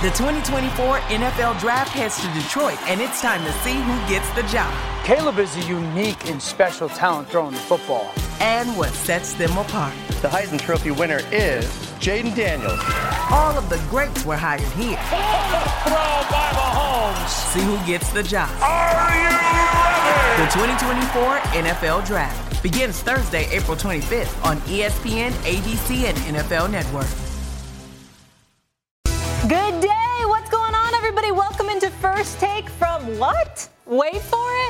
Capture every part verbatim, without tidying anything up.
The twenty twenty-four N F L Draft heads to Detroit, and it's time to see who gets the job. Caleb is a unique and special talent throwing the football. And what sets them apart. The Heisman Trophy winner is Jaden Daniels. All of the greats were hired here. Throw by Mahomes. See who gets the job. Are you ready? The twenty twenty-four N F L Draft begins Thursday, April twenty-fifth on E S P N, A B C, and N F L Network. Good day. What's going on, everybody? Welcome into First Take from what? Wait for it.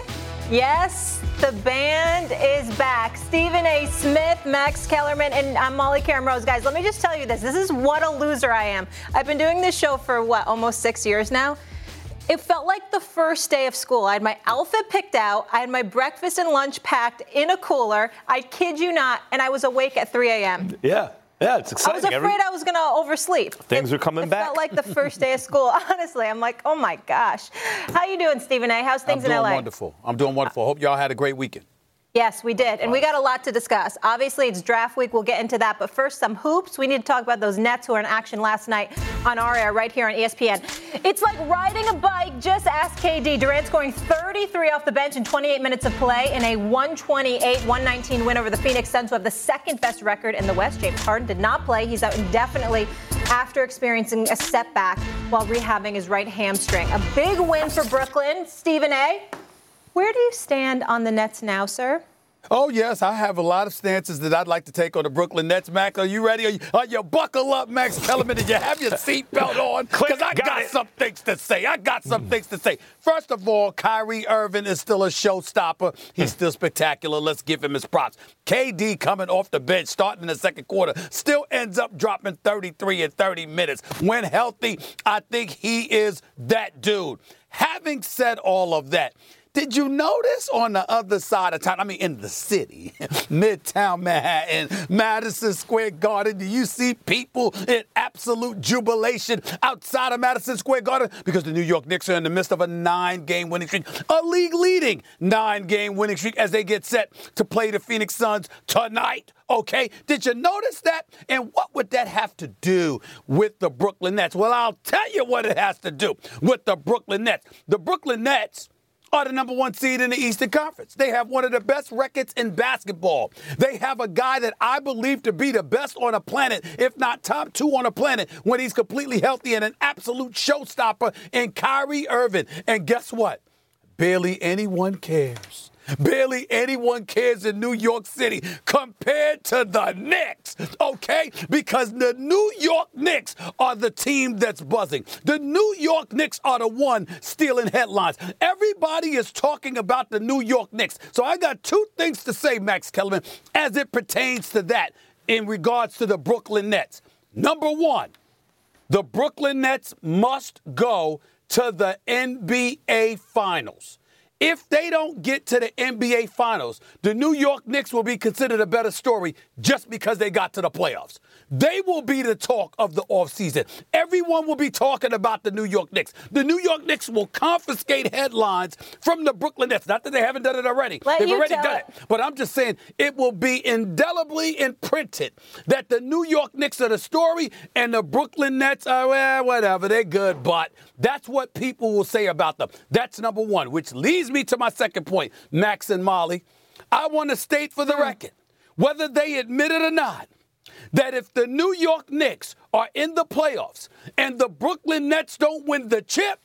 Yes, the band is back. Stephen A. Smith, Max Kellerman, and I'm Molly Karen Rose. Guys, let me just tell you this. This is what a loser I am. I've been doing this show for, what, almost six years now? It felt like the first day of school. I had my outfit picked out. I had my breakfast and lunch packed in a cooler. I kid you not, and I was awake at three a.m. Yeah. Yeah, it's exciting. I was afraid Every... I was going to oversleep. Things it, are coming it back. It felt like the first day of school. Honestly, I'm like, oh, my gosh. How you doing, Stephen A? How's things I'm in L A? I'm doing wonderful. I'm doing wonderful. Hope y'all had a great weekend. Yes, we did. And we got a lot to discuss. Obviously, it's draft week. We'll get into that. But first, some hoops. We need to talk about those Nets who were in action last night on our air right here on E S P N. It's like riding a bike. Just ask K D. Durant scoring thirty-three off the bench in twenty-eight minutes of play in a one twenty-eight one nineteen win over the Phoenix Suns, who have the second best record in the West. James Harden did not play. He's out indefinitely after experiencing a setback while rehabbing his right hamstring. A big win for Brooklyn. Stephen A., where do you stand on the Nets now, sir? Oh, yes, I have a lot of stances that I'd like to take on the Brooklyn Nets. Max, are you ready? Are you, are you buckle up, Max Kellerman? Did you have your seatbelt on? Because I got, got some things to say. I got some things to say. First of all, Kyrie Irving is still a showstopper. He's still spectacular. Let's give him his props. K D coming off the bench, starting in the second quarter, still ends up dropping thirty-three in thirty minutes. When healthy, I think he is that dude. Having said all of that, did you notice on the other side of town, I mean, in the city, Midtown Manhattan, Madison Square Garden, do you see people in absolute jubilation outside of Madison Square Garden? Because the New York Knicks are in the midst of a nine-game winning streak, a league-leading nine-game winning streak as they get set to play the Phoenix Suns tonight. Okay, did you notice that? And what would that have to do with the Brooklyn Nets? Well, I'll tell you what it has to do with the Brooklyn Nets. The Brooklyn Nets are the number one seed in the Eastern Conference. They have one of the best records in basketball. They have a guy that I believe to be the best on the planet, if not top two on the planet, when he's completely healthy and an absolute showstopper in Kyrie Irving. And guess what? Barely anyone cares. Barely anyone cares in New York City compared to the Knicks, okay? Because the New York Knicks are the team that's buzzing. The New York Knicks are the one stealing headlines. Everybody is talking about the New York Knicks. So I got two things to say, Max Kellerman, as it pertains to that in regards to the Brooklyn Nets. Number one, the Brooklyn Nets must go to the N B A Finals. If they don't get to the N B A Finals, the New York Knicks will be considered a better story just because they got to the playoffs. They will be the talk of the offseason. Everyone will be talking about the New York Knicks. The New York Knicks will confiscate headlines from the Brooklyn Nets. Not that they haven't done it already. Let They've already done it. it. But I'm just saying it will be indelibly imprinted that the New York Knicks are the story and the Brooklyn Nets are, well, whatever, they're good, but that's what people will say about them. That's number one, which leads me to my second point, Max and Molly. I want to state for the record, whether they admit it or not, that if the New York Knicks are in the playoffs and the Brooklyn Nets don't win the chip,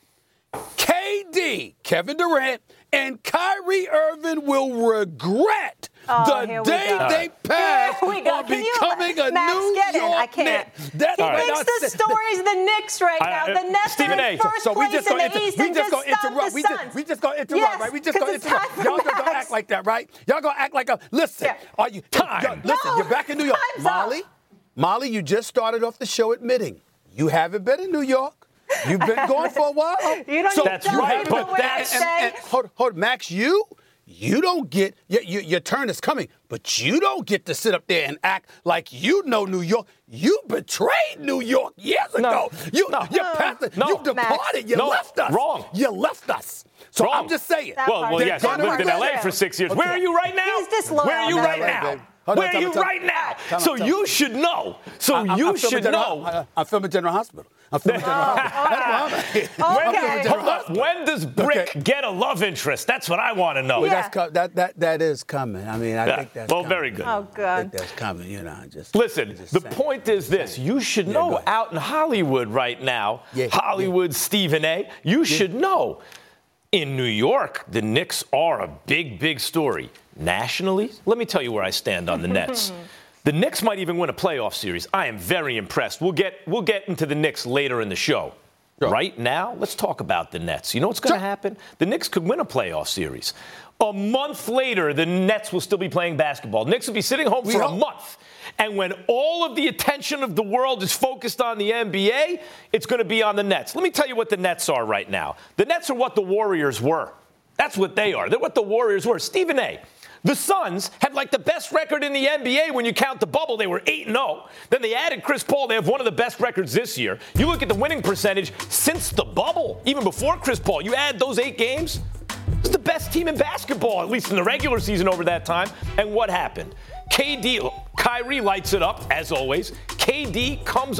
K D, Kevin Durant, and Kyrie Irving will regret Oh, the day they pass on becoming a Max, New get York in. I can't. Knicks. That's he what thinks I the said. story's the Knicks right now. I- the Nets Stephen are A. in first So we place just in gonna the inter- East we and just just gonna stop interrupt. the We Suns. just we just gonna interrupt, Yes, right? We just 'cause gonna it's time interrupt. for Y'all just gonna Max. act like that, right? Y'all gonna act like a listen. Yeah. Are you Time. yo, listen, No, you're back in New York. time's up. Molly, Molly, you just started off the show admitting you haven't been in New York. You've been gone for a while. You don't so need That's to tell right, people but what that's- I and, say. and, hold, hold, Max, you, you don't get, your, your, your turn is coming, but you don't get to sit up there and act like you know New York. You betrayed New York years No. ago. You, No. you passed it. No. You departed. You No. left us. Wrong. You left us. So Wrong. I'm just saying. That Well, part. well, They're yes, I've gonna lived in work L A it for out. six years. Okay. Where are you right now? He's disloyal. Where are you That's right right, now? babe. Hold on, Where are time you out, time right now? Time So out, time you out. should know. So I- I'm- you I'm filming should General- know. I- I'm filming General Hospital. I'm feeling General Hospital. Oh, When, okay. hold on. When does Brick Okay. get a love interest? That's what I want to know. Well, Yeah. that's co- that that that is coming. I mean, I Yeah. think that's Well, coming. very good. Oh, I God. think that's coming. You know, just Listen, just the saying. point is this. You should Yeah, go know ahead. out in Hollywood right now, Yeah, Hollywood Stephen A., you should know. In New York, the Knicks are a big, big story. Nationally, let me tell you where I stand on the Nets. The Knicks might even win a playoff series. I am very impressed. We'll get we'll get into the Knicks later in the show. Sure. Right now, let's talk about the Nets. You know what's going to Sure. happen? The Knicks could win a playoff series. A month later, the Nets will still be playing basketball. Knicks will be sitting home We for a hope. month. And when all of the attention of the world is focused on the N B A, it's going to be on the Nets. Let me tell you what the Nets are right now. The Nets are what the Warriors were. That's what they are. They're what the Warriors were. Stephen A., the Suns had like the best record in the N B A when you count the bubble. They were eight and oh. Then they added Chris Paul. They have one of the best records this year. You look at the winning percentage since the bubble, even before Chris Paul. You add those eight games, it's the best team in basketball, at least in the regular season over that time. And what happened? K D, Kyrie lights it up, as always. K D comes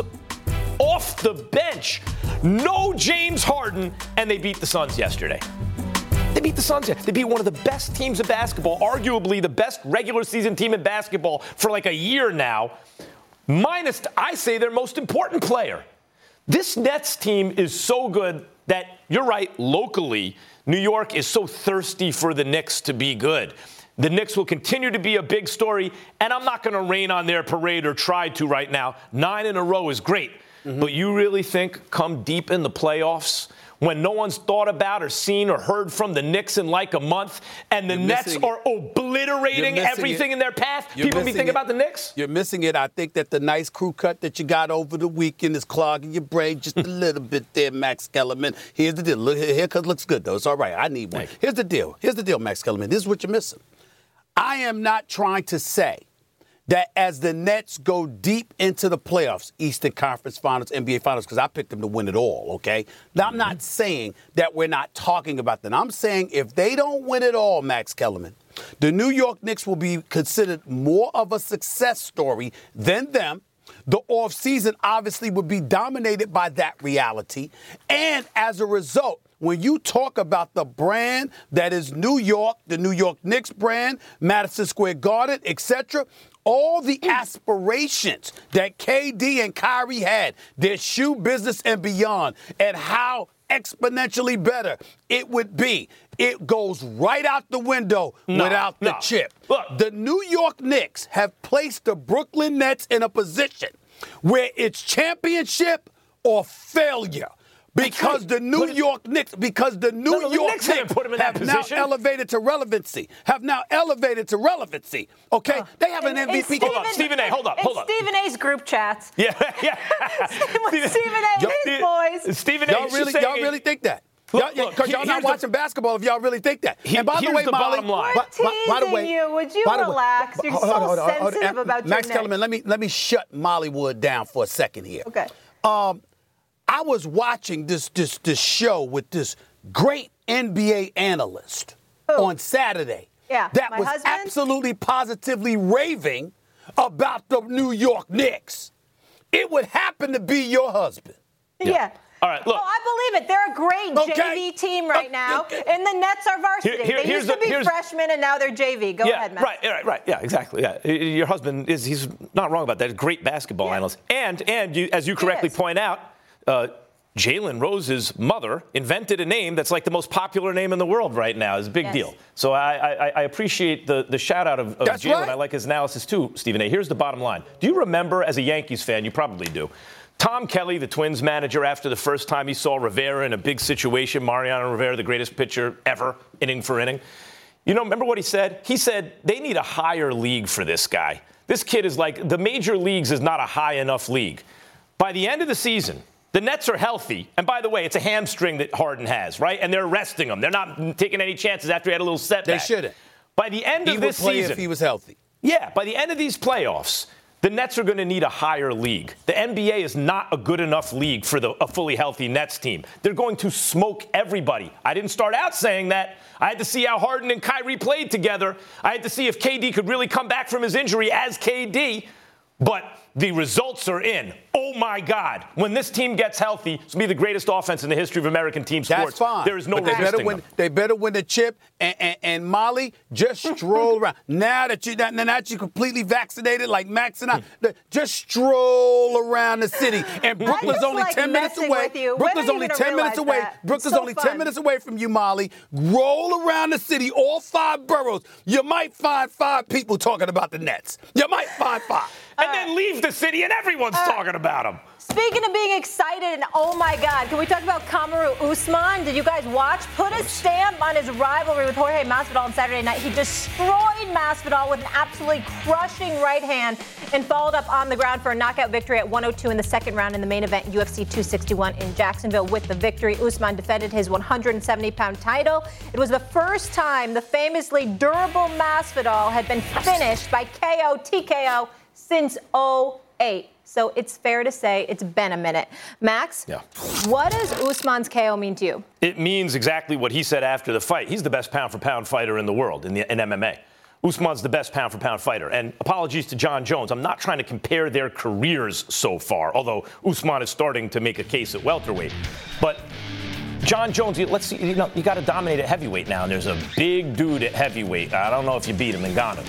off the bench. No James Harden, and they beat the Suns yesterday. They beat the Suns. They beat one of the best teams in basketball, arguably the best regular season team in basketball for like a year now, minus, I say, their most important player. This Nets team is so good that, you're right, locally, New York is so thirsty for the Knicks to be good. The Knicks will continue to be a big story, and I'm not going to rain on their parade or try to right now. Nine in a row is great. Mm-hmm. But you really think come deep in the playoffs, when no one's thought about or seen or heard from the Knicks in like a month, and the You're Nets missing are obliterating You're missing everything it. in their path, You're people be missing thinking it. about the Knicks? You're missing it. I think that the nice crew cut that you got over the weekend is clogging your brain just a little bit there, Max Kellerman. Here's the deal. Look, haircut looks good, though. It's all right. I need one. Thank you. Here's the deal. Here's the deal, Max Kellerman. This is what you're missing. I am not trying to say that as the Nets go deep into the playoffs, Eastern Conference Finals, N B A Finals, because I picked them to win it all, okay? Now, I'm not saying that we're not talking about them. I'm saying if they don't win it all, Max Kellerman, the New York Knicks will be considered more of a success story than them. The offseason obviously would be dominated by that reality. And as a result, when you talk about the brand that is New York, the New York Knicks brand, Madison Square Garden, et cetera, all the aspirations that K D and Kyrie had, their shoe business and beyond, and how exponentially better it would be, it goes right out the window No, without the no. chip. Look. The New York Knicks have placed the Brooklyn Nets in a position where it's championship or failure. Because right. the New But- York Knicks, because the New No, no, the York Knicks haven't Knicks put 'em in that have now position. elevated to relevancy, have now elevated to relevancy. Okay, they have an In- M V P. in Hold on, Stephen A., hold up, in hold up. Stephen A's group chats. Yeah, yeah. With Stephen A. and his boys. Stephen A. Y'all is really, saying y'all it- really think that? Look, y'all, yeah, look, 'cause y'all here's not the- watching basketball if y'all really think that. He- and by the here's way, the Molly, bottom line. by, by, by the way, Teasing you. Would you by the way- relax? You're hold on, so hold on, hold on, hold on. sensitive about your Max Knicks. Kellerman, let me let me shut Mollywood down for a second here. Okay. Um, I was watching this this this show with this great N B A analyst Who? on Saturday. Yeah, that my was husband? absolutely positively raving about the New York Knicks. It would happen to be your husband. Yeah. All right, look. Oh, I believe it. They're a great Okay. J V team right Okay. now, and the Nets are varsity. Here- here- they here's used to the- be here's- freshmen, and now they're J V. Go yeah, ahead, Matt. right, right, right. Yeah, exactly. Yeah, your husband is he's not wrong about that. He's a great basketball Yeah. analyst, and and you, as you correctly is. point out, uh, Jalen Rose's mother invented a name that's like the most popular name in the world right now. It's a big Yes. deal. So I, I, I appreciate the, the shout out of, of That's Jalen. right. I like his analysis too, Stephen A. Here's the bottom line. Do you remember, as a Yankees fan, you probably do, Tom Kelly, the Twins manager, after the first time he saw Rivera in a big situation, Mariano Rivera, the greatest pitcher ever, inning for inning. You know, remember what he said? He said they need a higher league for this guy. This kid is like, the major leagues is not a high enough league. By the end of the season, the Nets are healthy. And by the way, it's a hamstring that Harden has, right? And they're resting him. They're not taking any chances after he had a little setback. They shouldn't. By the end He of would this play season, if he was healthy. yeah, by the end of these playoffs, the Nets are going to need a higher league. The N B A is not a good enough league for the, a fully healthy Nets team. They're going to smoke everybody. I didn't start out saying that. I had to see how Harden and Kyrie played together. I had to see if K D could really come back from his injury as K D. But the results are in. Oh, my God. When this team gets healthy, it's going to be the greatest offense in the history of American team sports. That's fine. There is no but they resisting better win, them. They better win the chip. And, and, and Molly, just stroll around. Now that, you, now that you're completely vaccinated like Max and I, just stroll around the city. And Brooklyn's only like ten minutes away. Brooklyn's only ten minutes away. That? Brooklyn's so only fun. ten minutes away from you, Molly. Roll around the city, all five boroughs. You might find five people talking about the Nets. You might find five. And uh, then leave the city and everyone's uh, talking about them. Speaking of being excited, and oh my God, can we talk about Kamaru Usman? Did you guys watch? Put a stamp on his rivalry with Jorge Masvidal on Saturday night. He destroyed Masvidal with an absolutely crushing right hand and followed up on the ground for a knockout victory at one oh two in the second round in the main event, U F C two sixty-one in Jacksonville. With the victory, Usman defended his one hundred seventy pound title. It was the first time the famously durable Masvidal had been finished by K O T K O since oh eight. So it's fair to say it's been a minute. Max, yeah. What does Usman's K O mean to you? It means exactly what he said after the fight. He's the best pound-for-pound fighter in the world in, the, in M M A. Usman's the best pound-for-pound fighter. And apologies to John Jones. I'm not trying to compare their careers so far, although Usman is starting to make a case at welterweight. But John Jones, let's see, you know, you got to dominate at heavyweight now, and there's a big dude at heavyweight. I don't know if you beat him in Ghana.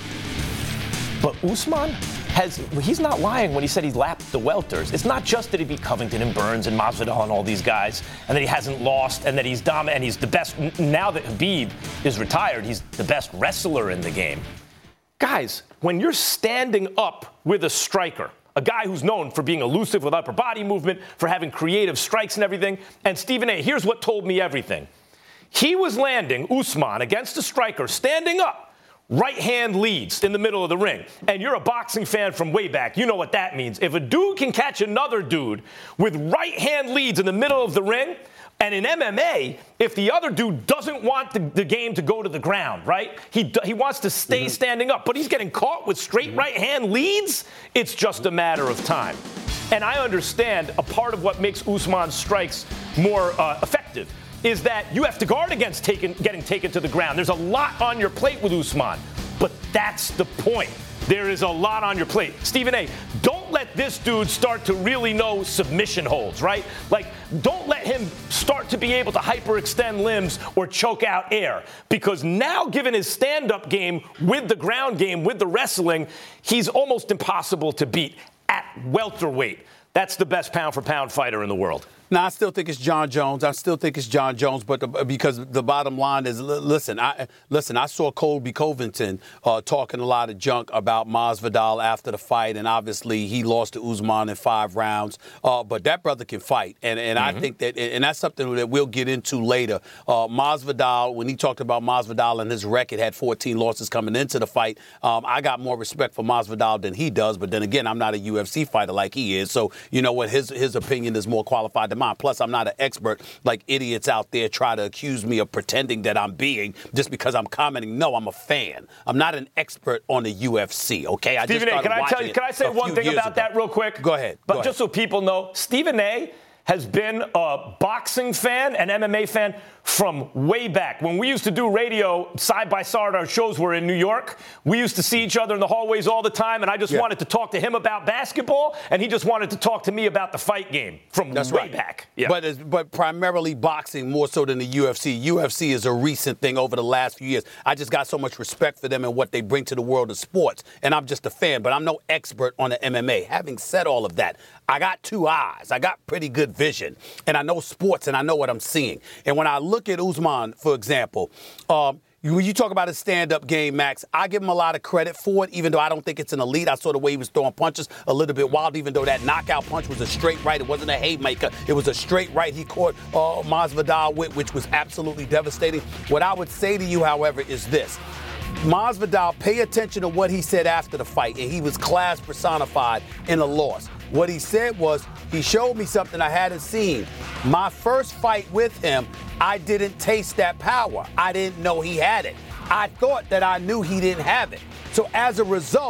But Usman has, he's not lying when he said he lapped the welters. It's not just that he beat Covington and Burns and Masvidal and all these guys, and that he hasn't lost, and that he's dominant, and he's the best. Now that Khabib is retired, he's the best wrestler in the game. Guys, when you're standing up with a striker, a guy who's known for being elusive with upper body movement, for having creative strikes and everything, and Stephen A., here's what told me everything. He was landing Usman against a striker, standing up. Right hand leads in the middle of the ring. And you're a boxing fan from way back. You know what that means. If a dude can catch another dude with right hand leads in the middle of the ring, and in M M A, if the other dude doesn't want the, the game to go to the ground, right? He he wants to stay mm-hmm. standing up, but he's getting caught with straight mm-hmm. right hand leads. It's just a matter of time. And I understand a part of what makes Usman's strikes more uh, effective is that you have to guard against taking, getting taken to the ground. There's a lot on your plate with Usman, but that's the point. There is a lot on your plate. Stephen A., don't let this dude start to really know submission holds, right? Like, don't let him start to be able to hyperextend limbs or choke out air, because now, given his stand-up game with the ground game, with the wrestling, he's almost impossible to beat at welterweight. That's the best pound-for-pound fighter in the world. Now, I still think it's John Jones. I still think it's John Jones, but the, because the bottom line is, listen, I listen. I saw Colby Covington uh, talking a lot of junk about Masvidal after the fight, and obviously he lost to Usman in five rounds. Uh, but that brother can fight, and and mm-hmm. I think that, and that's something that we'll get into later. Uh, Masvidal, when he talked about Masvidal and his record, had fourteen losses coming into the fight. Um, I got more respect for Masvidal than he does, but then again, I'm not a U F C fighter like he is, so you know what, his his opinion is more qualified than mine. Plus, I'm not an expert like idiots out there try to accuse me of pretending that I'm being just because I'm commenting. No, I'm a fan. I'm not an expert on the U F C, okay? I Stephen just A., can I tell you, can I say one thing about ago. that real quick? Go ahead. But Go just ahead. so people know, Stephen A. has been a boxing fan, an M M A fan from way back. When we used to do radio side by side, our shows were in New York. We used to see each other in the hallways all the time, and I just yeah. wanted to talk to him about basketball, and he just wanted to talk to me about the fight game from That's way right. back. Yeah. But it's, but primarily boxing more so than the U F C. U F C is a recent thing over the last few years. I just got so much respect for them and what they bring to the world of sports, and I'm just a fan, but I'm no expert on the M M A. Having said all of that, I got two eyes. I got pretty good vision, and I know sports, and I know what I'm seeing. And when I look at Usman, for example, um, when you talk about his stand-up game, Max, I give him a lot of credit for it, even though I don't think it's an elite. I saw the way he was throwing punches a little bit wild, even though that knockout punch was a straight right. It wasn't a haymaker. It was a straight right he caught uh, Masvidal with, which was absolutely devastating. What I would say to you, however, is this. Masvidal, pay attention to what he said after the fight, and he was class personified in a loss. What he said was, he showed me something I hadn't seen. My first fight with him, I didn't taste that power. I didn't know he had it. I thought that I knew he didn't have it. So as a result,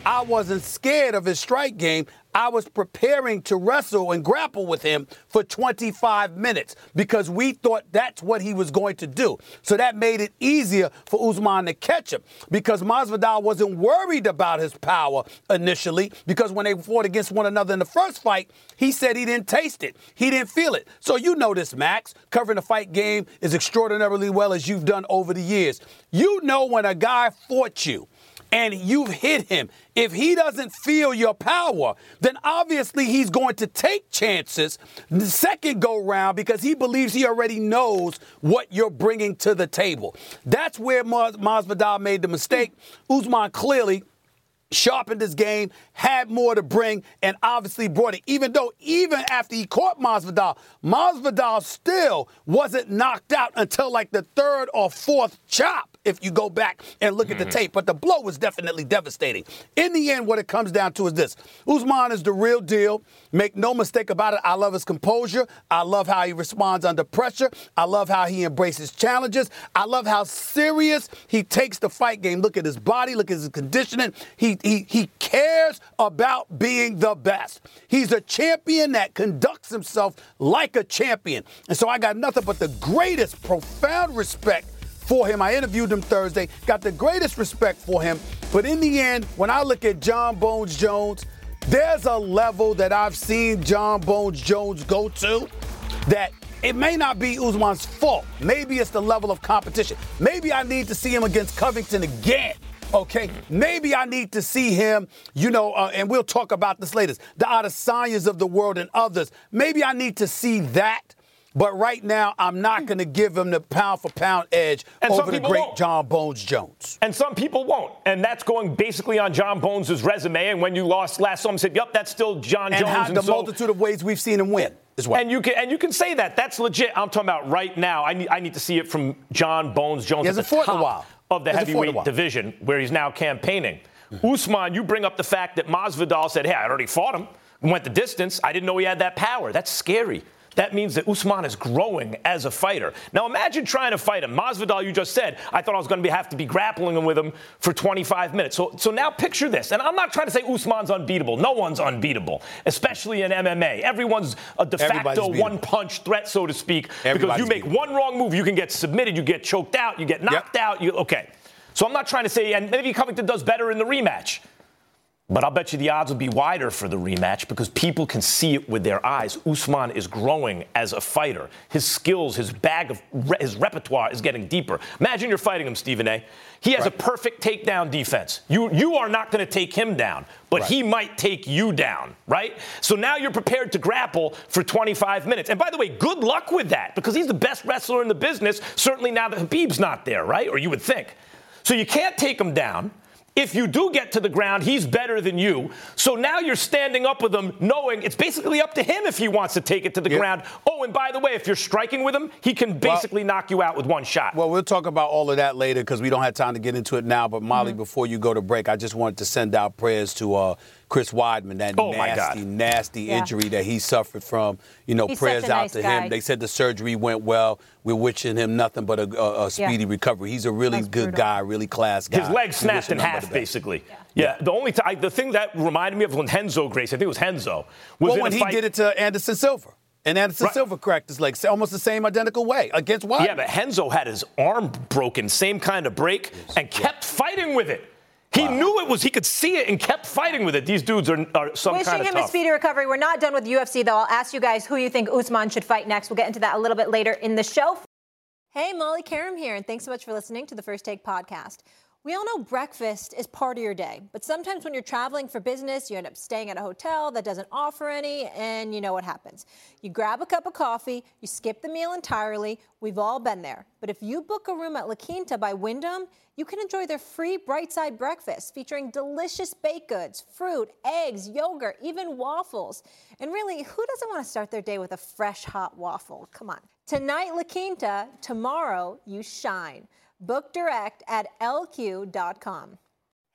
I wasn't scared of his strike game. I was preparing to wrestle and grapple with him for twenty-five minutes because we thought that's what he was going to do. So that made it easier for Usman to catch him because Masvidal wasn't worried about his power initially because when they fought against one another in the first fight, he said he didn't taste it. He didn't feel it. So you know this, Max. Covering the fight game as extraordinarily well as you've done over the years. You know when a guy fought you and you've hit him, if he doesn't feel your power, then obviously he's going to take chances the second go round because he believes he already knows what you're bringing to the table. That's where Mas- Masvidal made the mistake. Usman clearly sharpened his game, had more to bring, and obviously brought it. Even though, even after he caught Masvidal, Masvidal still wasn't knocked out until like the third or fourth chop, if you go back and look mm-hmm. at the tape. But the blow was definitely devastating. In the end, what it comes down to is this. Usman is the real deal. Make no mistake about it. I love his composure. I love how he responds under pressure. I love how he embraces challenges. I love how serious he takes the fight game. Look at his body. Look at his conditioning. He, he, he cares about being the best. He's a champion that conducts himself like a champion. And so I got nothing but the greatest, profound respect for him. I interviewed him Thursday, got the greatest respect for him. But in the end, when I look at John Bones Jones, there's a level that I've seen John Bones Jones go to that it may not be Usman's fault. Maybe it's the level of competition. Maybe I need to see him against Covington again. Okay, maybe I need to see him, you know, uh, and we'll talk about this later, the Adesanyas of the world and others. Maybe I need to see that. But right now, I'm not going to give him the pound-for-pound edge and over the great won't. John Bones Jones. And some people won't. And that's going basically on John Bones' resume. And when you lost last, someone said, yep, that's still John and Jones. How, and the so, multitude of ways we've seen him win as well. And you can and you can say that. That's legit. I'm talking about right now. I need, I need to see it from John Bones Jones he at the top a while. of the heavyweight division where he's now campaigning. Mm-hmm. Usman, you bring up the fact that Masvidal said, hey, I already fought him, went the distance. I didn't know he had that power. That's scary. That means that Usman is growing as a fighter. Now imagine trying to fight him. Masvidal, you just said, I thought I was going to be, have to be grappling with him for twenty-five minutes. So, so now picture this. And I'm not trying to say Usman's unbeatable. No one's unbeatable, especially in M M A. Everyone's a de facto one-punch threat, so to speak. Because you make beatable. one wrong move, you can get submitted, you get choked out, you get knocked yep. out. You, okay. So I'm not trying to say, and maybe Covington does better in the rematch. But I'll bet you the odds will be wider for the rematch because people can see it with their eyes. Usman is growing as a fighter. His skills, his bag of, his repertoire is getting deeper. Imagine you're fighting him, Stephen A. He has right. a perfect takedown defense. You, you are not going to take him down, but right. he might take you down, right? So now you're prepared to grapple for twenty-five minutes. And by the way, good luck with that because he's the best wrestler in the business, certainly now that Khabib's not there, right? Or you would think. So you can't take him down. If you do get to the ground, he's better than you. So now you're standing up with him knowing it's basically up to him if he wants to take it to the yep. ground. Oh, and by the way, if you're striking with him, he can basically well, knock you out with one shot. Well, we'll talk about all of that later because we don't have time to get into it now. But, Molly, mm-hmm. before you go to break, I just wanted to send out prayers to uh, Chris Weidman, that oh nasty, nasty yeah. injury that he suffered from. You know, He's prayers out nice to guy. him. They said the surgery went well. We're wishing him nothing but a, a, a speedy yeah. recovery. He's a really That's good brutal. guy, really class guy. His leg snapped in half, basically. Yeah. Yeah. yeah. The only time, the thing that reminded me of when Renzo Gracie, I think it was Renzo, was well, when he fight. did it to Anderson Silva. And Anderson right. Silva cracked his leg almost the same identical way against Weidman. Yeah, but Renzo had his arm broken, same kind of break, yes. and kept yeah. fighting with it. He wow. knew it was, he could see it and kept fighting with it. These dudes are, are some Wishing kind of him tough. a speedy recovery. We're not done with the U F C, though. I'll ask you guys who you think Usman should fight next. We'll get into that a little bit later in the show. Hey, Molly Karam here, and thanks so much for listening to the First Take podcast. We all know breakfast is part of your day, but sometimes when you're traveling for business, you end up staying at a hotel that doesn't offer any, and you know what happens. You grab a cup of coffee, you skip the meal entirely. We've all been there. But if you book a room at La Quinta by Wyndham, you can enjoy their free Bright Side breakfast featuring delicious baked goods, fruit, eggs, yogurt, even waffles. And really, who doesn't want to start their day with a fresh, hot waffle? Come on. Tonight, La Quinta. Tomorrow, you shine. Book direct at L Q dot com.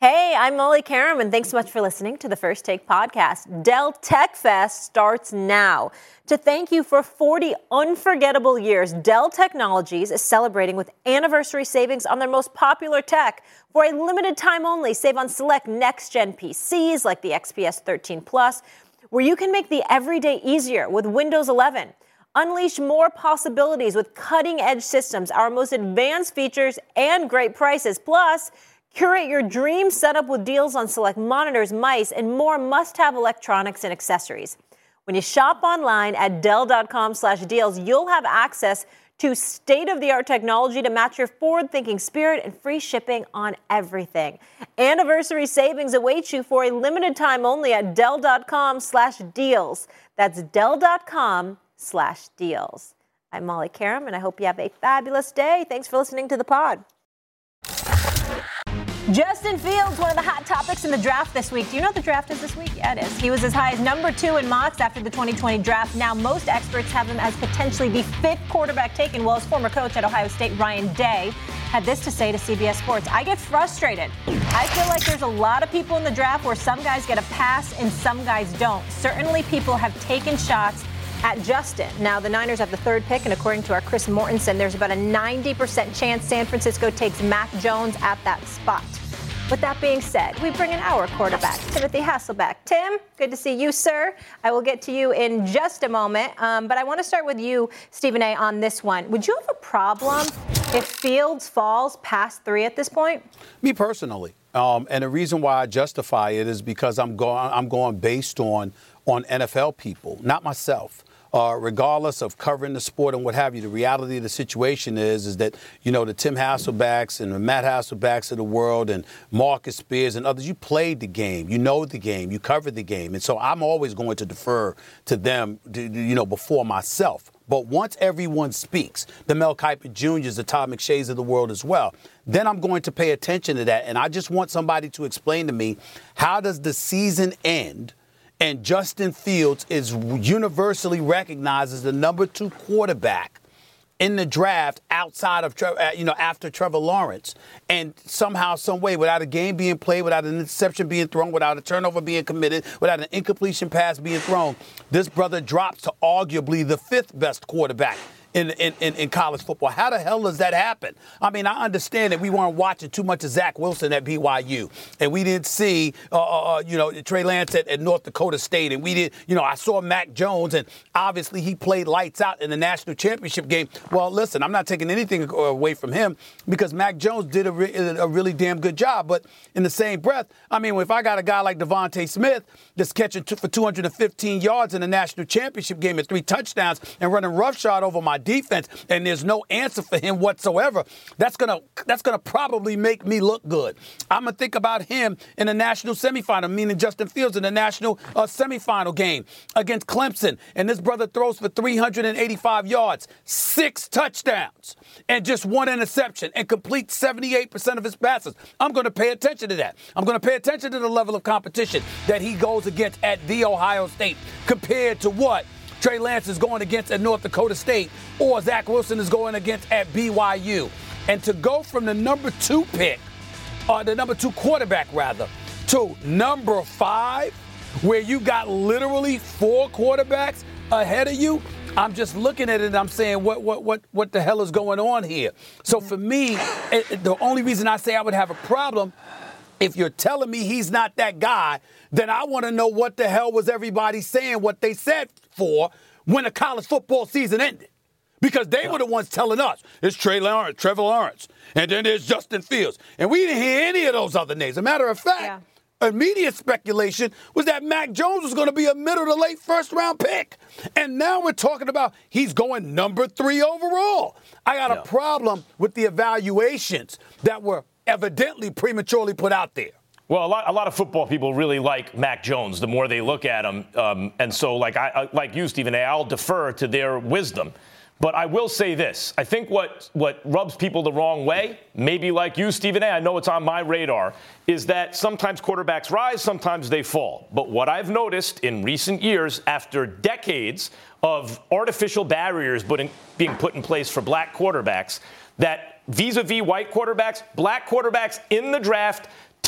Hey, I'm Molly Karam, and thanks so much for listening to the First Take podcast. Dell Tech Fest starts now. To thank you for forty unforgettable years, Dell Technologies is celebrating with anniversary savings on their most popular tech. For a limited time only, save on select next-gen P Cs like the X P S thirteen Plus, where you can make the everyday easier with Windows eleven. Unleash more possibilities with cutting-edge systems, our most advanced features, and great prices. Plus, curate your dream setup with deals on select monitors, mice, and more must-have electronics and accessories. When you shop online at Dell.com slash deals, you'll have access to state-of-the-art technology to match your forward-thinking spirit and free shipping on everything. Anniversary savings await you for a limited time only at Dell.com slash deals. That's Dell.com slash deals. I'm Molly Karam, and I hope you have a fabulous day. Thanks for listening to the pod. Justin Fields, one of the hot topics in the draft this week. Do you know what the draft is this week? Yeah, it is. He was as high as number two in mocks after the twenty twenty draft. Now, most experts have him as potentially the fifth quarterback taken. Well, his former coach at Ohio State, Ryan Day, had this to say to C B S Sports. I get frustrated. I feel like there's a lot of people in the draft where some guys get a pass and some guys don't. Certainly, people have taken shots at Justin. Now, the Niners have the third pick, and according to our Chris Mortensen, there's about a ninety percent chance San Francisco takes Mac Jones at that spot. With that being said, we bring in our quarterback, Timothy Hasselbeck. Tim, good to see you, sir. I will get to you in just a moment, um, but I want to start with you, Stephen A., on this one. Would you have a problem if Fields falls past three at this point? Me personally, um, and the reason why I justify it is because I'm going I'm going based on on N F L people, not myself. Uh, regardless of covering the sport and what have you, the reality of the situation is, is that, you know, the Tim Hasselbecks and the Matt Hasselbecks of the world and Marcus Spears and others, you played the game, you know the game, you covered the game. And so I'm always going to defer to them, you know, before myself. But once everyone speaks, the Mel Kiper Juniors, the Todd McShays of the world as well, then I'm going to pay attention to that. And I just want somebody to explain to me, how does the season end and Justin Fields is universally recognized as the number two quarterback in the draft outside of, you know, after Trevor Lawrence, and somehow, some way, without a game being played, without an interception being thrown, without a turnover being committed, without an incompletion pass being thrown, this brother drops to arguably the fifth best quarterback In, in, in college football. How the hell does that happen? I mean, I understand that we weren't watching too much of Zach Wilson at B Y U, and we didn't see, uh, uh, you know, Trey Lance at, at North Dakota State, and we did, you know, I saw Mac Jones, and obviously he played lights out in the national championship game. Well, listen, I'm not taking anything away from him because Mac Jones did a, re- a really damn good job, but in the same breath, I mean, if I got a guy like Devontae Smith that's catching two, for two hundred fifteen yards in the national championship game and three touchdowns and running roughshod over my defense, and there's no answer for him whatsoever, that's gonna that's gonna probably make me look good. I'm gonna think about him in the national semifinal, meaning Justin Fields in the national uh, semifinal game against Clemson, and this brother throws for three hundred eighty-five yards, six touchdowns, and just one interception, and completes seventy-eight percent of his passes. I'm gonna pay attention to that. I'm gonna pay attention to the level of competition that he goes against at the Ohio State compared to what Trey Lance is going against at North Dakota State, or Zach Wilson is going against at B Y U. And to go from the number two pick, or the number two quarterback rather, to number five, where you got literally four quarterbacks ahead of you, I'm just looking at it and I'm saying, what what what what the hell is going on here? So for me, it, the only reason I say I would have a problem, if you're telling me he's not that guy, then I want to know what the hell was everybody saying, what they said for when the college football season ended. Because they were the ones telling us, it's Trey Lawrence, Trevor Lawrence, and then there's Justin Fields. And we didn't hear any of those other names. As a matter of fact, yeah. immediate speculation was that Mac Jones was going to be a middle to late first round pick. And now we're talking about he's going number three overall. I got yeah. a problem with the evaluations that were evidently prematurely put out there. Well, a lot, a lot of football people really like Mac Jones the more they look at him. Um, and so, like I, I, like you, Stephen A., I'll defer to their wisdom. But I will say this. I think what, what rubs people the wrong way, maybe like you, Stephen A., I know it's on my radar, is that sometimes quarterbacks rise, sometimes they fall. But what I've noticed in recent years, after decades of artificial barriers being put in place for black quarterbacks, that vis-a-vis white quarterbacks, black quarterbacks in the draft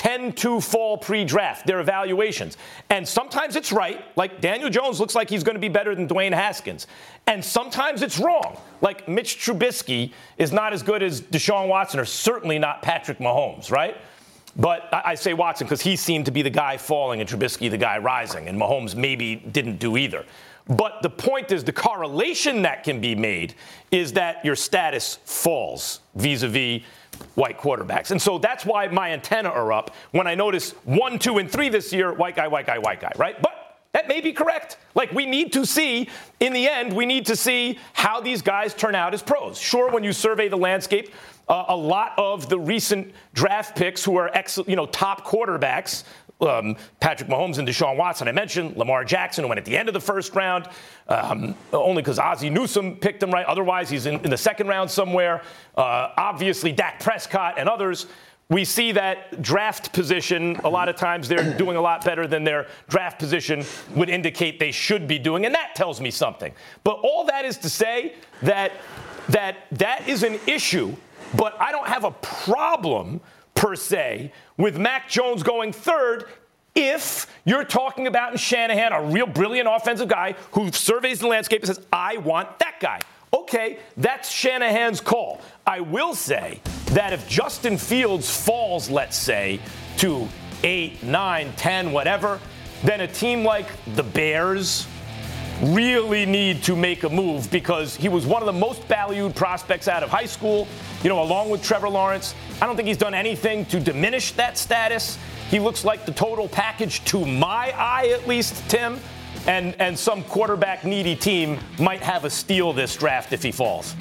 tend to fall pre-draft, their evaluations. And sometimes it's right, like Daniel Jones looks like he's going to be better than Dwayne Haskins. And sometimes it's wrong, like Mitch Trubisky is not as good as Deshaun Watson, or certainly not Patrick Mahomes, right? But I say Watson because he seemed to be the guy falling and Trubisky the guy rising, and Mahomes maybe didn't do either. But the point is, the correlation that can be made is that your status falls vis-a-vis white quarterbacks. And so that's why my antenna are up when I notice one, two, and three this year, white guy, white guy, white guy, right? But that may be correct. Like, we need to see, in the end, we need to see how these guys turn out as pros. Sure, when you survey the landscape, uh, a lot of the recent draft picks who are ex- you know, top quarterbacks, Um, Patrick Mahomes and Deshaun Watson. I mentioned Lamar Jackson, who went at the end of the first round, um, only because Ozzie Newsome picked him right. Otherwise, he's in, in the second round somewhere. Uh, obviously, Dak Prescott and others. We see that draft position, a lot of times they're doing a lot better than their draft position would indicate they should be doing, and that tells me something. But all that is to say that that that is an issue, but I don't have a problem per se, with Mac Jones going third if you're talking about in Shanahan, a real brilliant offensive guy who surveys the landscape and says, I want that guy. Okay, that's Shanahan's call. I will say that if Justin Fields falls, let's say, to eight, nine, ten, whatever, then a team like the Bears really need to make a move, because he was one of the most valued prospects out of high school, you know, along with Trevor Lawrence. I don't think he's done anything to diminish that status. He looks like the total package to my eye, at least, Tim. And, and some quarterback needy team might have a steal this draft if he falls.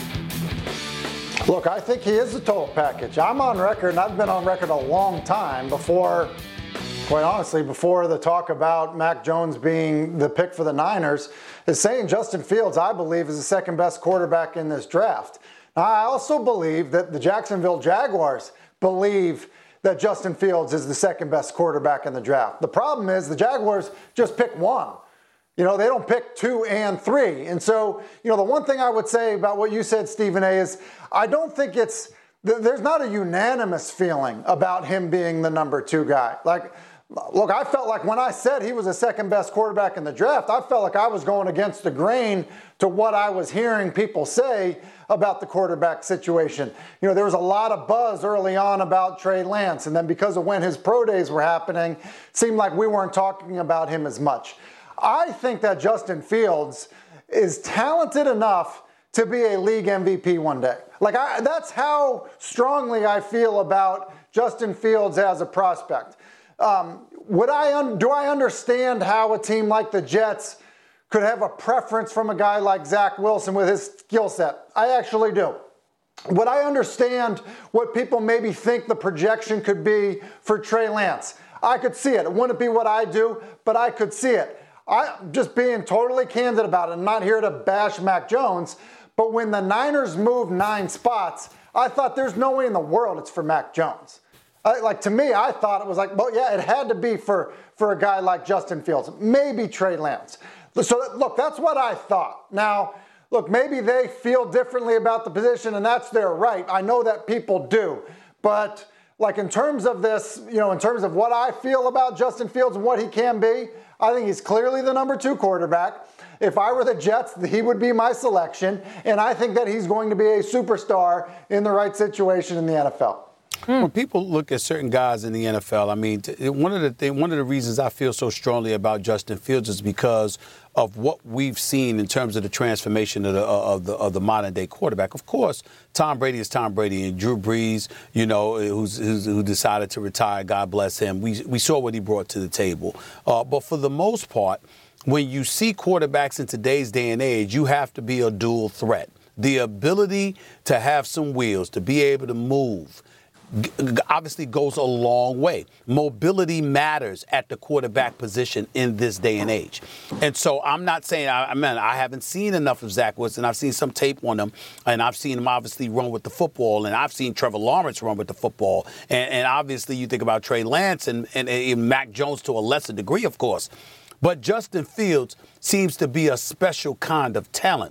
Look, I think he is the total package. I'm on record, and I've been on record a long time before, quite honestly, before the talk about Mac Jones being the pick for the Niners, is saying Justin Fields, I believe, is the second best quarterback in this draft. Now, I also believe that the Jacksonville Jaguars believe that Justin Fields is the second best quarterback in the draft. The problem is the Jaguars just pick one. You know, they don't pick two and three. And so, you know, the one thing I would say about what you said, Stephen A., is I don't think it's, there's not a unanimous feeling about him being the number two guy. Like, look, I felt like when I said he was the second best quarterback in the draft, I felt like I was going against the grain to what I was hearing people say about the quarterback situation. You know, there was a lot of buzz early on about Trey Lance, and then because of when his pro days were happening, it seemed like we weren't talking about him as much. I think that Justin Fields is talented enough to be a league M V P one day. Like, I, that's how strongly I feel about Justin Fields as a prospect. Um, would I un- do I understand how a team like the Jets could have a preference from a guy like Zach Wilson with his skill set? I actually do. Would I understand what people maybe think the projection could be for Trey Lance? I could see it. It wouldn't be what I do, but I could see it. I'm just being totally candid about it. I'm not here to bash Mac Jones, but when the Niners moved nine spots, I thought there's no way in the world it's for Mac Jones. I, like, to me, I thought it was like, well, yeah, it had to be for, for a guy like Justin Fields, maybe Trey Lance. So, look, that's what I thought. Now, look, maybe they feel differently about the position, and that's their right. I know that people do. But, like, in terms of this, you know, in terms of what I feel about Justin Fields and what he can be, I think he's clearly the number two quarterback. If I were the Jets, he would be my selection. And I think that he's going to be a superstar in the right situation in the N F L. When people look at certain guys in the N F L, I mean, one of the th- one of the reasons I feel so strongly about Justin Fields is because of what we've seen in terms of the transformation of the of the, of the modern day quarterback. Of course, Tom Brady is Tom Brady, and Drew Brees, you know, who's, who's, who decided to retire. God bless him. We we saw what he brought to the table. Uh, but for the most part, when you see quarterbacks in today's day and age, you have to be a dual threat. The ability to have some wheels, to be able to move, obviously goes a long way. Mobility matters at the quarterback position in this day and age. And so I'm not saying, I, I mean, I haven't seen enough of Zach Wilson. I've seen some tape on him, and I've seen him obviously run with the football, and I've seen Trevor Lawrence run with the football. And, and obviously you think about Trey Lance and, and, and Mac Jones to a lesser degree, of course. But Justin Fields seems to be a special kind of talent.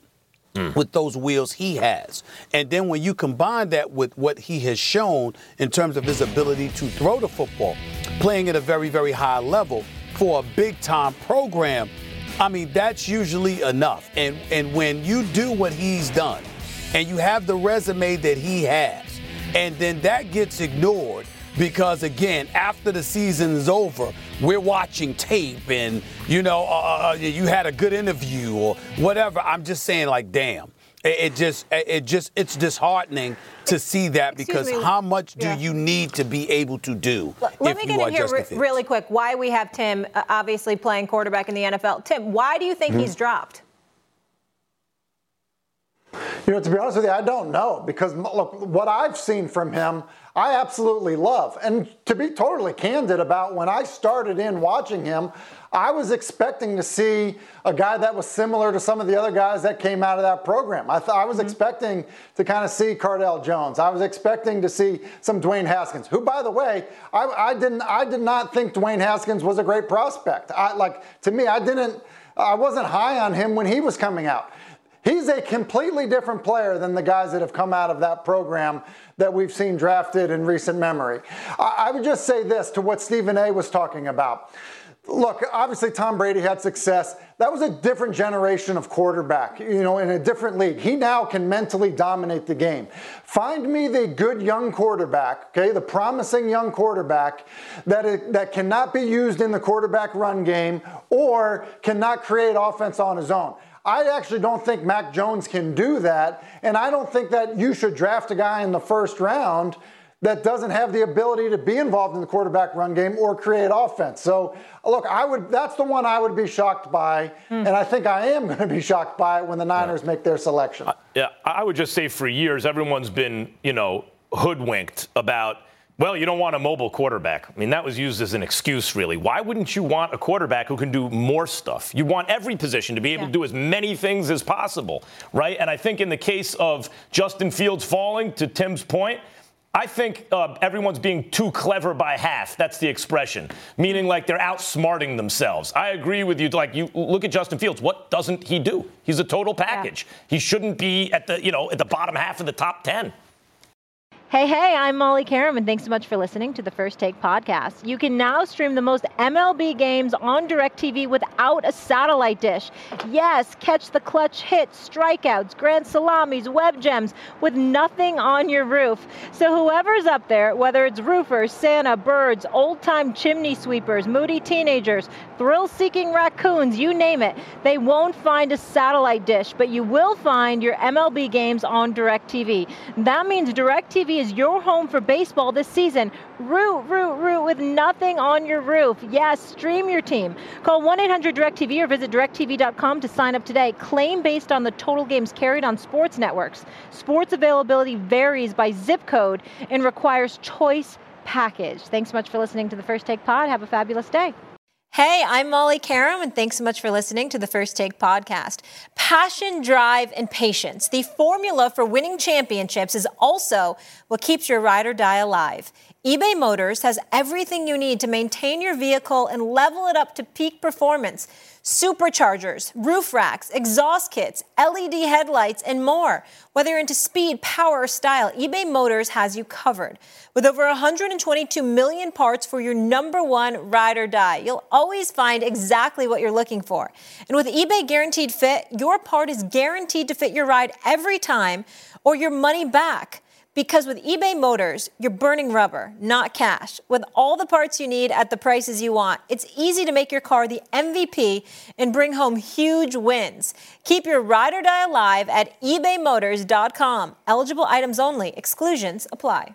Mm. With those wheels he has. And then when you combine that with what he has shown in terms of his ability to throw the football, playing at a very, very high level for a big-time program, I mean, that's usually enough. And and when you do what he's done and you have the resume that he has, and then that gets ignored because, again, after the season is over, we're watching tape and, you know, uh, you had a good interview or whatever. I'm just saying, like, damn. It, it just, it just, it's disheartening to see that because Excuse me. how much do Yeah. you need to be able to do Let if me you get are in here Justin re- Fields? really quick. Why we have Tim uh, obviously playing quarterback in the N F L. Tim, why do you think Mm-hmm. he's dropped? You know, to be honest with you, I don't know because, look, what I've seen from him, I absolutely love. And to be totally candid about when I started in watching him, I was expecting to see a guy that was similar to some of the other guys that came out of that program. I thought I was mm-hmm. expecting to kind of see Cardale Jones. I was expecting to see some Dwayne Haskins, who, by the way, I, I didn't, I did not think Dwayne Haskins was a great prospect. I like to me, I didn't, I wasn't high on him when he was coming out. He's a completely different player than the guys that have come out of that program that we've seen drafted in recent memory. I, I would just say this to what Stephen A. was talking about. Look, obviously Tom Brady had success. That was a different generation of quarterback, you know, in a different league. He now can mentally dominate the game. Find me the good young quarterback, okay, the promising young quarterback that is, that cannot be used in the quarterback run game or cannot create offense on his own. I actually don't think Mac Jones can do that, and I don't think that you should draft a guy in the first round that doesn't have the ability to be involved in the quarterback run game or create offense. So, look, I would that's the one I would be shocked by, mm. and I think I am going to be shocked by it when the Niners yeah. make their selection. Uh, yeah, I would just say for years everyone's been, you know, hoodwinked about, well, you don't want a mobile quarterback. I mean, that was used as an excuse, really. Why wouldn't you want a quarterback who can do more stuff? You want every position to be able yeah. to do as many things as possible, right? And I think in the case of Justin Fields falling, to Tim's point, I think uh, everyone's being too clever by half. That's the expression, meaning like they're outsmarting themselves. I agree with you. Like, you look at Justin Fields. What doesn't he do? He's a total package. Yeah. He shouldn't be at the, you know, at the bottom half of the top ten. Hey, hey, I'm Molly Karam, and thanks so much for listening to the First Take podcast. You can now stream the most M L B games on DirecTV without a satellite dish. Yes, catch the clutch hits, strikeouts, grand salamis, web gems with nothing on your roof. So whoever's up there, whether it's roofers, Santa, birds, old-time chimney sweepers, moody teenagers, thrill-seeking raccoons, you name it, they won't find a satellite dish, but you will find your M L B games on DirecTV. That means DirecTV is your home for baseball this season. Root, root, root with nothing on your roof. Yes, stream your team. Call one eight hundred direct T V or visit direct T V dot com to sign up today. Claim based on the total games carried on sports networks. Sports availability varies by zip code and requires choice package. Thanks so much for listening to the First Take Pod. Have a fabulous day. Hey, I'm Molly Karam, and thanks so much for listening to the First Take podcast. Passion, drive, and patience. The formula for winning championships is also what keeps your ride or die alive. eBay Motors has everything you need to maintain your vehicle and level it up to peak performance. Superchargers, roof racks, exhaust kits, L E D headlights, and more. Whether you're into speed, power, or style, eBay Motors has you covered. With over one hundred twenty-two million parts for your number one ride or die, you'll always find exactly what you're looking for. And with eBay Guaranteed Fit, your part is guaranteed to fit your ride every time or your money back. Because with eBay Motors, you're burning rubber, not cash. With all the parts you need at the prices you want, it's easy to make your car the M V P and bring home huge wins. Keep your ride or die alive at ebay motors dot com. Eligible items only. Exclusions apply.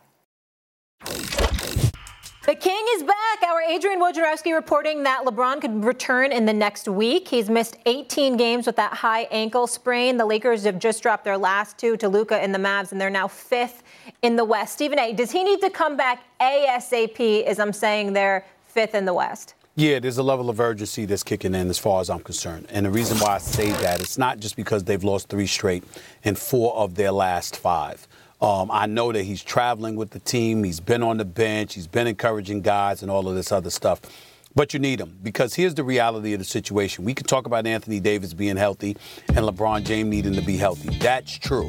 The King is back. Our Adrian Wojnarowski reporting that LeBron could return in the next week. He's missed eighteen games with that high ankle sprain. The Lakers have just dropped their last two to Luka and the Mavs, and they're now fifth in the West. Stephen A., does he need to come back ASAP, as I'm saying they're fifth in the West? Yeah, there's a level of urgency that's kicking in as far as I'm concerned. And the reason why I say that, it's not just because they've lost three straight and four of their last five. Um, I know that he's traveling with the team. He's been on the bench. He's been encouraging guys and all of this other stuff. But you need him because here's the reality of the situation. We can talk about Anthony Davis being healthy and LeBron James needing to be healthy. That's true.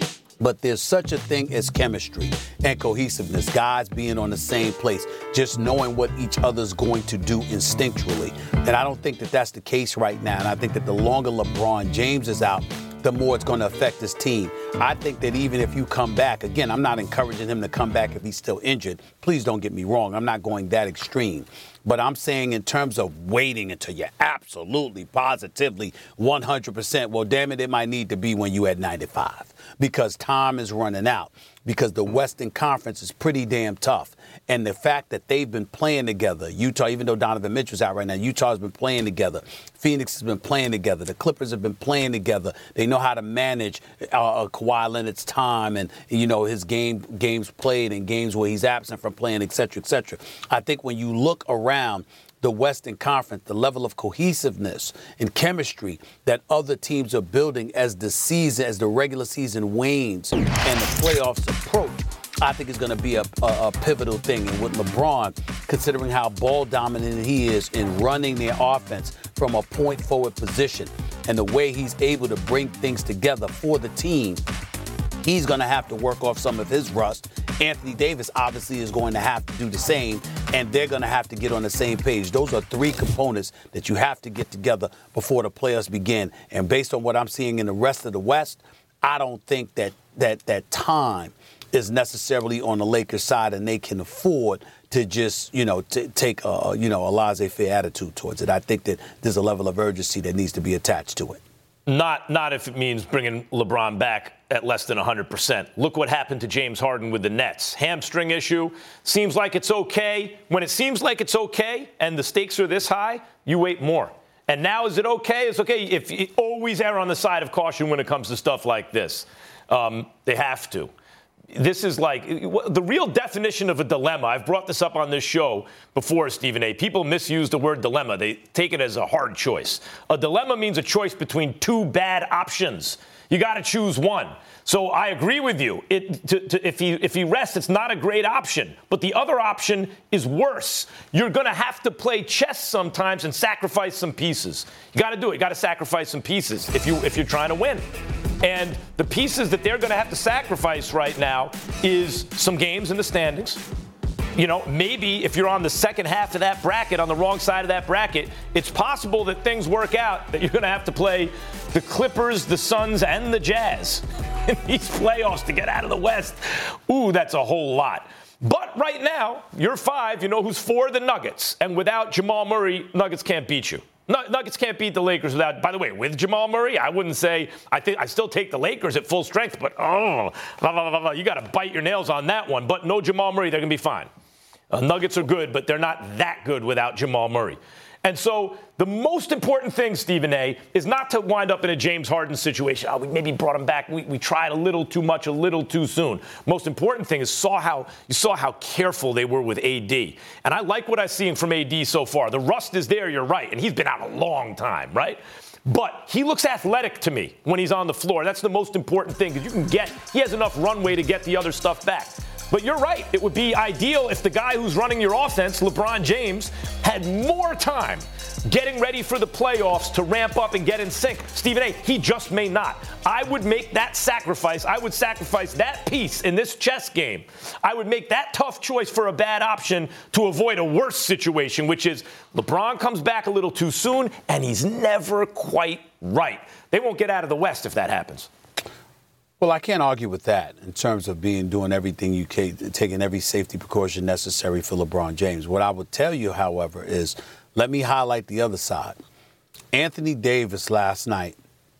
But there's such a thing as chemistry and cohesiveness, guys being on the same place, just knowing what each other's going to do instinctually. And I don't think that that's the case right now. And I think that the longer LeBron James is out, the more it's going to affect this team. I think that even if you come back, again, I'm not encouraging him to come back if he's still injured. Please don't get me wrong. I'm not going that extreme. But I'm saying in terms of waiting until you're absolutely, positively, one hundred percent, well, damn it, it might need to be when you at ninety-five because time is running out, because the Western Conference is pretty damn tough. And the fact that they've been playing together, Utah, even though Donovan Mitchell's out right now, Utah's been playing together. Phoenix has been playing together. The Clippers have been playing together. They know how to manage uh, Kawhi Leonard's time and, you know, his game games played and games where he's absent from playing, et cetera, et cetera. I think when you look around the Western Conference, the level of cohesiveness and chemistry that other teams are building as the season, as the regular season wanes and the playoffs approach, I think it's going to be a, a, a pivotal thing. And with LeBron, considering how ball dominant he is in running their offense from a point forward position and the way he's able to bring things together for the team, he's going to have to work off some of his rust. Anthony Davis obviously is going to have to do the same, and they're going to have to get on the same page. Those are three components that you have to get together before the playoffs begin. And based on what I'm seeing in the rest of the West, I don't think that that that time is necessarily on the Lakers side, and they can afford to just, you know, to take a, you know, a laissez-faire attitude towards it. I think that there's a level of urgency that needs to be attached to it. Not not if it means bringing LeBron back at less than one hundred percent. Look what happened to James Harden with the Nets. Hamstring issue. Seems like it's okay. When it seems like it's okay and the stakes are this high, you wait more. And now is it okay? It's okay if you always err on the side of caution when it comes to stuff like this. Um, they have to. This is like the real definition of a dilemma. I've brought this up on this show before, Stephen A. People misuse the word dilemma. They take it as a hard choice. A dilemma means a choice between two bad options. You got to choose one. So I agree with you. It, to, to, if he if he rests, it's not a great option. But the other option is worse. You're going to have to play chess sometimes and sacrifice some pieces. You got to do it. You got to sacrifice some pieces if you if you're trying to win. And the pieces that they're going to have to sacrifice right now is some games in the standings. You know, maybe if you're on the second half of that bracket, on the wrong side of that bracket, it's possible that things work out that you're going to have to play the Clippers, the Suns, and the Jazz in these playoffs to get out of the West. Ooh, that's a whole lot. But right now, you're five. You know who's four? The Nuggets. And without Jamal Murray, Nuggets can't beat you. Nuggets can't beat the Lakers without, by the way, with Jamal Murray, I wouldn't say, I think I still take the Lakers at full strength, but oh, blah, blah, blah, blah, you got to bite your nails on that one. But no Jamal Murray, they're going to be fine. Uh, Nuggets are good, but they're not that good without Jamal Murray. And so the most important thing, Stephen A., is not to wind up in a James Harden situation. Oh, we maybe brought him back. We, we tried a little too much, a little too soon. Most important thing is saw how you saw how careful they were with A D. And I like what I'm seeing from A D so far. The rust is there, you're right. And he's been out a long time, right? But he looks athletic to me when he's on the floor. That's the most important thing because you can get, he has enough runway to get the other stuff back. But you're right. It would be ideal if the guy who's running your offense, LeBron James, had more time getting ready for the playoffs to ramp up and get in sync. Stephen A., he just may not. I would make that sacrifice. I would sacrifice that piece in this chess game. I would make that tough choice for a bad option to avoid a worse situation, which is LeBron comes back a little too soon, and he's never quite right. They won't get out of the West if that happens. Well, I can't argue with that in terms of being doing everything you can, taking every safety precaution necessary for LeBron James. What I would tell you, however, is let me highlight the other side. Anthony Davis last night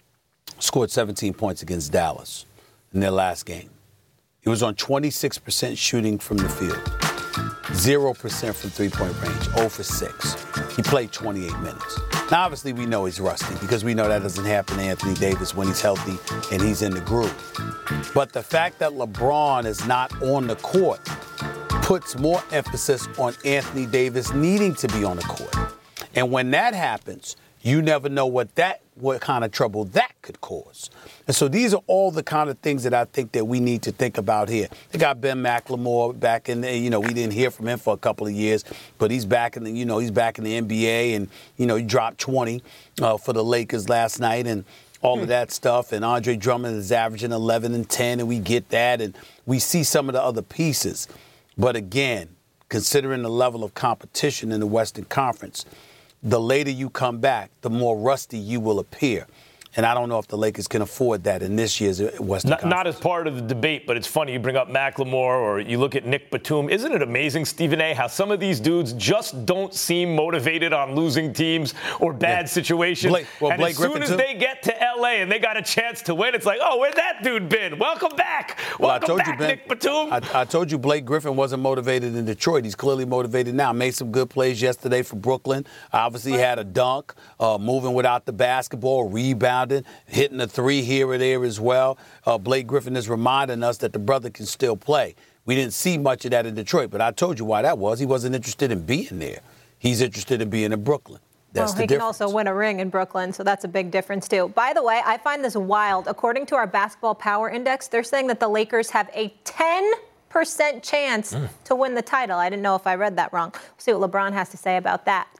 scored seventeen points against Dallas in their last game. He was on twenty-six percent shooting from the field, zero percent from three-point range, zero for six. He played twenty-eight minutes. Now, obviously, we know he's rusty because we know that doesn't happen to Anthony Davis when he's healthy and he's in the groove. But the fact that LeBron is not on the court puts more emphasis on Anthony Davis needing to be on the court. And when that happens, you never know what that what kind of trouble that could cause. And so these are all the kind of things that I think that we need to think about here. They got Ben McLemore back in the, you know, we didn't hear from him for a couple of years, but he's back in the, you know, he's back in the N B A, and, you know, he dropped twenty uh, for the Lakers last night and all hmm. of that stuff. And Andre Drummond is averaging eleven and ten, and we get that. And we see some of the other pieces. But again, considering the level of competition in the Western Conference, the later you come back, the more rusty you will appear. And I don't know if the Lakers can afford that in this year's Western not, Conference. Not as part of the debate, but it's funny you bring up McLemore or you look at Nick Batum. Isn't it amazing, Stephen A., how some of these dudes just don't seem motivated on losing teams or bad yeah. situations? Blake, well, and Blake as soon Griffin as too. they get to L A and they got a chance to win, it's like, oh, where'd that dude been? Welcome back. Well, Welcome I told back, you, Ben, Nick Batum. I, I told you Blake Griffin wasn't motivated in Detroit. He's clearly motivated now. Made some good plays yesterday for Brooklyn. Obviously had a dunk, uh, moving without the basketball, rebounding, hitting a three here or there as well. Uh, Blake Griffin is reminding us that the brother can still play. We didn't see much of that in Detroit, but I told you why that was. He wasn't interested in being there. He's interested in being in Brooklyn. That's well, the he difference. can also win a ring in Brooklyn, so that's a big difference, too. By the way, I find this wild. According to our Basketball Power Index, they're saying that the Lakers have a ten percent chance mm. to win the title. I didn't know if I read that wrong. We'll see what LeBron has to say about that.